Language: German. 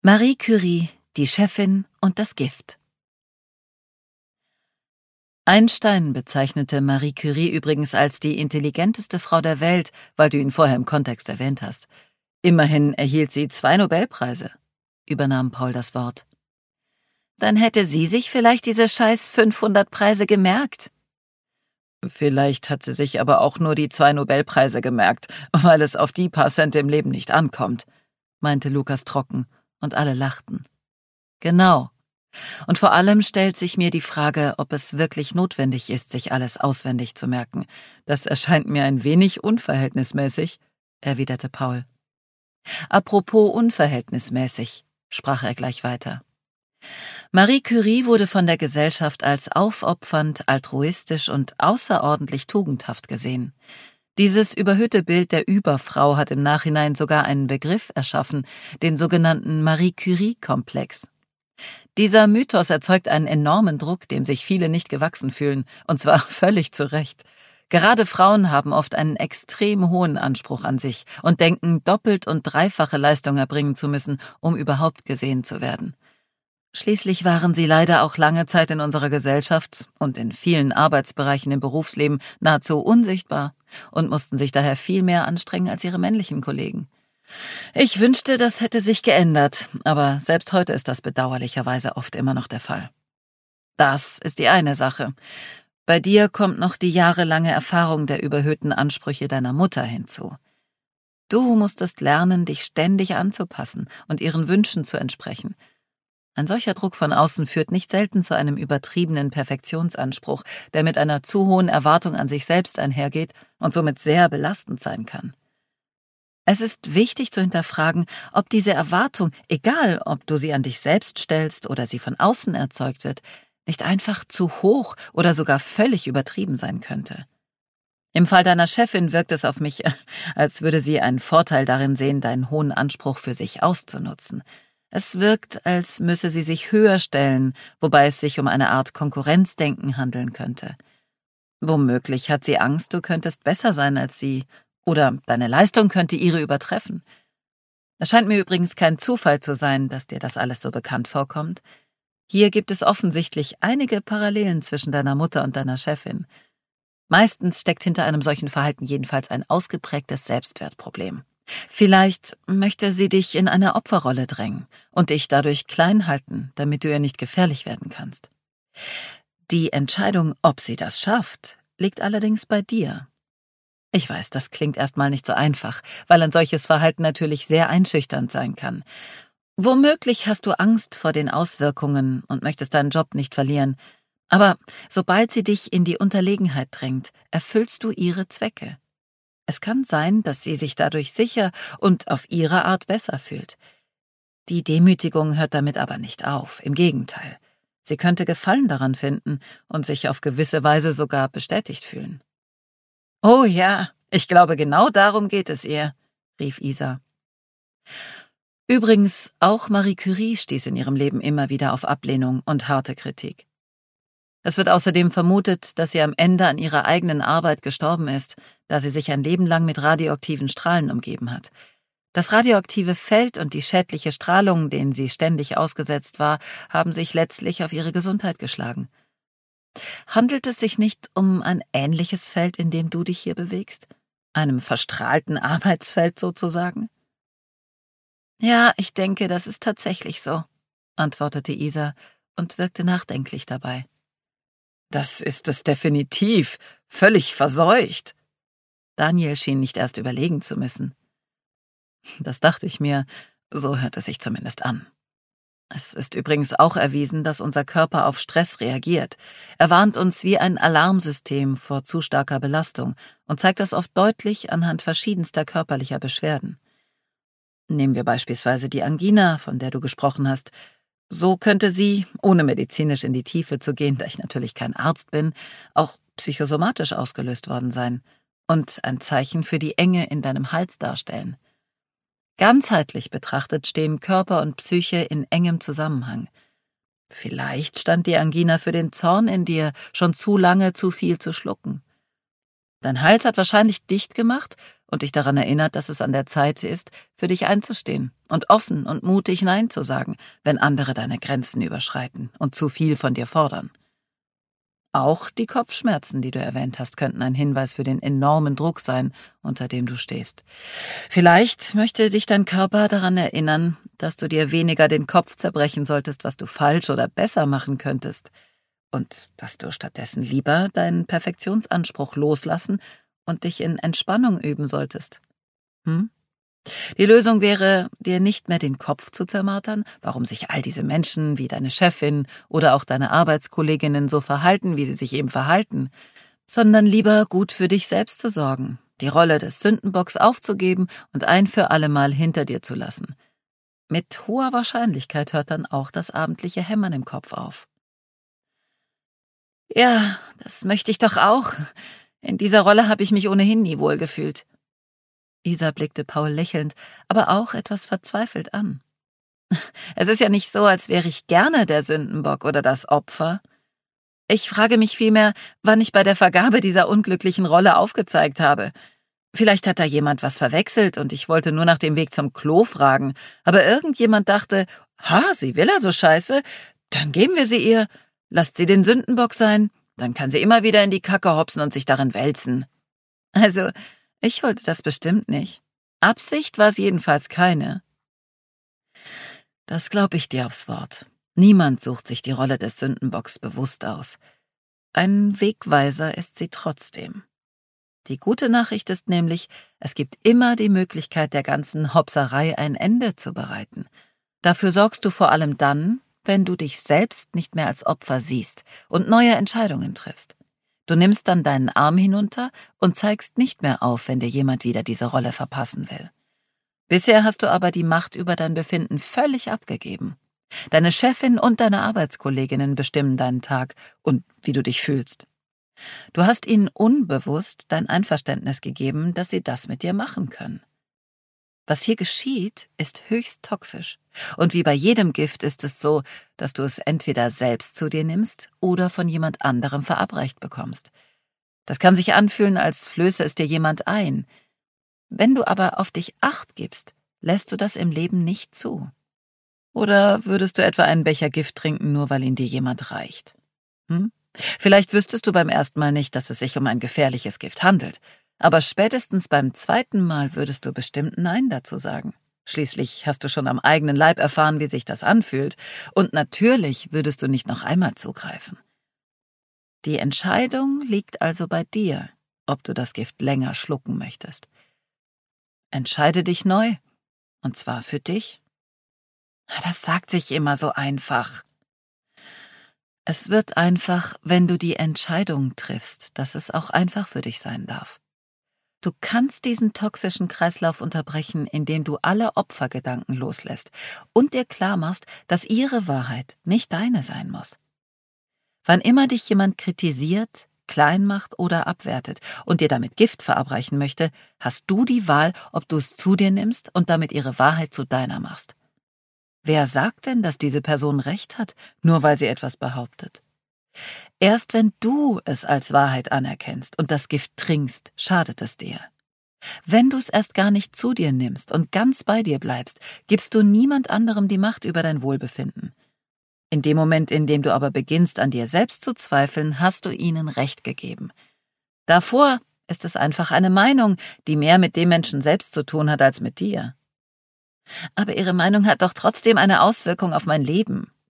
Marie Curie, die Chefin und das Gift. Einstein bezeichnete Marie Curie übrigens als die intelligenteste Frau der Welt, weil du ihn vorher im Kontext erwähnt hast. Immerhin erhielt sie 2 Nobelpreise, übernahm Paul das Wort. Dann hätte sie sich vielleicht diese scheiß 500 Preise gemerkt. Vielleicht hat sie sich aber auch nur die 2 Nobelpreise gemerkt, weil es auf die paar Cent im Leben nicht ankommt, meinte Lukas trocken, und alle lachten. Genau. Und vor allem stellt sich mir die Frage, ob es wirklich notwendig ist, sich alles auswendig zu merken. Das erscheint mir ein wenig unverhältnismäßig, erwiderte Paul. Apropos unverhältnismäßig, sprach er gleich weiter. Marie Curie wurde von der Gesellschaft als aufopfernd, altruistisch und außerordentlich tugendhaft gesehen. Dieses überhöhte Bild der Überfrau hat im Nachhinein sogar einen Begriff erschaffen, den sogenannten Marie-Curie-Komplex. Dieser Mythos erzeugt einen enormen Druck, dem sich viele nicht gewachsen fühlen, und zwar völlig zu Recht. Gerade Frauen haben oft einen extrem hohen Anspruch an sich und denken, doppelt und dreifache Leistung erbringen zu müssen, um überhaupt gesehen zu werden. Schließlich waren sie leider auch lange Zeit in unserer Gesellschaft und in vielen Arbeitsbereichen im Berufsleben nahezu unsichtbar und mussten sich daher viel mehr anstrengen als ihre männlichen Kollegen. Ich wünschte, das hätte sich geändert, aber selbst heute ist das bedauerlicherweise oft immer noch der Fall. Das ist die eine Sache. Bei dir kommt noch die jahrelange Erfahrung der überhöhten Ansprüche deiner Mutter hinzu. Du musstest lernen, dich ständig anzupassen und ihren Wünschen zu entsprechen. Ein solcher Druck von außen führt nicht selten zu einem übertriebenen Perfektionsanspruch, der mit einer zu hohen Erwartung an sich selbst einhergeht und somit sehr belastend sein kann. Es ist wichtig zu hinterfragen, ob diese Erwartung, egal ob du sie an dich selbst stellst oder sie von außen erzeugt wird, nicht einfach zu hoch oder sogar völlig übertrieben sein könnte. Im Fall deiner Chefin wirkt es auf mich, als würde sie einen Vorteil darin sehen, deinen hohen Anspruch für sich auszunutzen. Es wirkt, als müsse sie sich höher stellen, wobei es sich um eine Art Konkurrenzdenken handeln könnte. Womöglich hat sie Angst, du könntest besser sein als sie, oder deine Leistung könnte ihre übertreffen. Es scheint mir übrigens kein Zufall zu sein, dass dir das alles so bekannt vorkommt. Hier gibt es offensichtlich einige Parallelen zwischen deiner Mutter und deiner Chefin. Meistens steckt hinter einem solchen Verhalten jedenfalls ein ausgeprägtes Selbstwertproblem. Vielleicht möchte sie dich in eine Opferrolle drängen und dich dadurch klein halten, damit du ihr nicht gefährlich werden kannst. Die Entscheidung, ob sie das schafft, liegt allerdings bei dir. Ich weiß, das klingt erstmal nicht so einfach, weil ein solches Verhalten natürlich sehr einschüchternd sein kann. Womöglich hast du Angst vor den Auswirkungen und möchtest deinen Job nicht verlieren. Aber sobald sie dich in die Unterlegenheit drängt, erfüllst du ihre Zwecke. Es kann sein, dass sie sich dadurch sicher und auf ihre Art besser fühlt. Die Demütigung hört damit aber nicht auf, im Gegenteil. Sie könnte Gefallen daran finden und sich auf gewisse Weise sogar bestätigt fühlen. »Oh ja, ich glaube, genau darum geht es ihr«, rief Isa. Übrigens, auch Marie Curie stieß in ihrem Leben immer wieder auf Ablehnung und harte Kritik. Es wird außerdem vermutet, dass sie am Ende an ihrer eigenen Arbeit gestorben ist, da sie sich ein Leben lang mit radioaktiven Strahlen umgeben hat. Das radioaktive Feld und die schädliche Strahlung, denen sie ständig ausgesetzt war, haben sich letztlich auf ihre Gesundheit geschlagen. Handelt es sich nicht um ein ähnliches Feld, in dem du dich hier bewegst? Einem verstrahlten Arbeitsfeld sozusagen? Ja, ich denke, das ist tatsächlich so, antwortete Isa und wirkte nachdenklich dabei. Das ist es definitiv, völlig verseucht. Daniel schien nicht erst überlegen zu müssen. Das dachte ich mir, so hört es sich zumindest an. Es ist übrigens auch erwiesen, dass unser Körper auf Stress reagiert. Er warnt uns wie ein Alarmsystem vor zu starker Belastung und zeigt das oft deutlich anhand verschiedenster körperlicher Beschwerden. Nehmen wir beispielsweise die Angina, von der du gesprochen hast. So könnte sie, ohne medizinisch in die Tiefe zu gehen, da ich natürlich kein Arzt bin, auch psychosomatisch ausgelöst worden sein und ein Zeichen für die Enge in deinem Hals darstellen. Ganzheitlich betrachtet stehen Körper und Psyche in engem Zusammenhang. Vielleicht stand die Angina für den Zorn in dir, schon zu lange zu viel zu schlucken. Dein Hals hat wahrscheinlich dicht gemacht, und dich daran erinnert, dass es an der Zeit ist, für dich einzustehen und offen und mutig Nein zu sagen, wenn andere deine Grenzen überschreiten und zu viel von dir fordern. Auch die Kopfschmerzen, die du erwähnt hast, könnten ein Hinweis für den enormen Druck sein, unter dem du stehst. Vielleicht möchte dich dein Körper daran erinnern, dass du dir weniger den Kopf zerbrechen solltest, was du falsch oder besser machen könntest, und dass du stattdessen lieber deinen Perfektionsanspruch loslassen und dich in Entspannung üben solltest. Die Lösung wäre, dir nicht mehr den Kopf zu zermartern, warum sich all diese Menschen wie deine Chefin oder auch deine Arbeitskolleginnen so verhalten, wie sie sich eben verhalten, sondern lieber gut für dich selbst zu sorgen, die Rolle des Sündenbocks aufzugeben und ein für alle Mal hinter dir zu lassen. Mit hoher Wahrscheinlichkeit hört dann auch das abendliche Hämmern im Kopf auf. Ja, das möchte ich doch auch. In dieser Rolle habe ich mich ohnehin nie wohlgefühlt. Isa blickte Paul lächelnd, aber auch etwas verzweifelt an. Es ist ja nicht so, als wäre ich gerne der Sündenbock oder das Opfer. Ich frage mich vielmehr, wann ich bei der Vergabe dieser unglücklichen Rolle aufgezeigt habe. Vielleicht hat da jemand was verwechselt und ich wollte nur nach dem Weg zum Klo fragen, aber irgendjemand dachte, sie will also Scheiße, dann geben wir sie ihr, lasst sie den Sündenbock sein, dann kann sie immer wieder in die Kacke hopsen und sich darin wälzen. Also, ich wollte das bestimmt nicht. Absicht war es jedenfalls keine. Das glaube ich dir aufs Wort. Niemand sucht sich die Rolle des Sündenbocks bewusst aus. Ein Wegweiser ist sie trotzdem. Die gute Nachricht ist nämlich, es gibt immer die Möglichkeit, der ganzen Hopserei ein Ende zu bereiten. Dafür sorgst du vor allem dann, wenn du dich selbst nicht mehr als Opfer siehst und neue Entscheidungen triffst. Du nimmst dann deinen Arm hinunter und zeigst nicht mehr auf, wenn dir jemand wieder diese Rolle verpassen will. Bisher hast du aber die Macht über dein Befinden völlig abgegeben. Deine Chefin und deine Arbeitskolleginnen bestimmen deinen Tag und wie du dich fühlst. Du hast ihnen unbewusst dein Einverständnis gegeben, dass sie das mit dir machen können. Was hier geschieht, ist höchst toxisch. Und wie bei jedem Gift ist es so, dass du es entweder selbst zu dir nimmst oder von jemand anderem verabreicht bekommst. Das kann sich anfühlen, als flöße es dir jemand ein. Wenn du aber auf dich Acht gibst, lässt du das im Leben nicht zu. Oder würdest du etwa einen Becher Gift trinken, nur weil ihn dir jemand reicht? Vielleicht wüsstest du beim ersten Mal nicht, dass es sich um ein gefährliches Gift handelt. Aber spätestens beim zweiten Mal würdest du bestimmt Nein dazu sagen. Schließlich hast du schon am eigenen Leib erfahren, wie sich das anfühlt. Und natürlich würdest du nicht noch einmal zugreifen. Die Entscheidung liegt also bei dir, ob du das Gift länger schlucken möchtest. Entscheide dich neu. Und zwar für dich. Das sagt sich immer so einfach. Es wird einfach, wenn du die Entscheidung triffst, dass es auch einfach für dich sein darf. Du kannst diesen toxischen Kreislauf unterbrechen, indem du alle Opfergedanken loslässt und dir klarmachst, dass ihre Wahrheit nicht deine sein muss. Wann immer dich jemand kritisiert, klein macht oder abwertet und dir damit Gift verabreichen möchte, hast du die Wahl, ob du es zu dir nimmst und damit ihre Wahrheit zu deiner machst. Wer sagt denn, dass diese Person recht hat, nur weil sie etwas behauptet? Erst wenn du es als Wahrheit anerkennst und das Gift trinkst, schadet es dir. Wenn du es erst gar nicht zu dir nimmst und ganz bei dir bleibst, gibst du niemand anderem die Macht über dein Wohlbefinden. In dem Moment, in dem du aber beginnst, an dir selbst zu zweifeln, hast du ihnen Recht gegeben. Davor ist es einfach eine Meinung, die mehr mit dem Menschen selbst zu tun hat als mit dir. Aber ihre Meinung hat doch trotzdem eine Auswirkung auf mein Leben.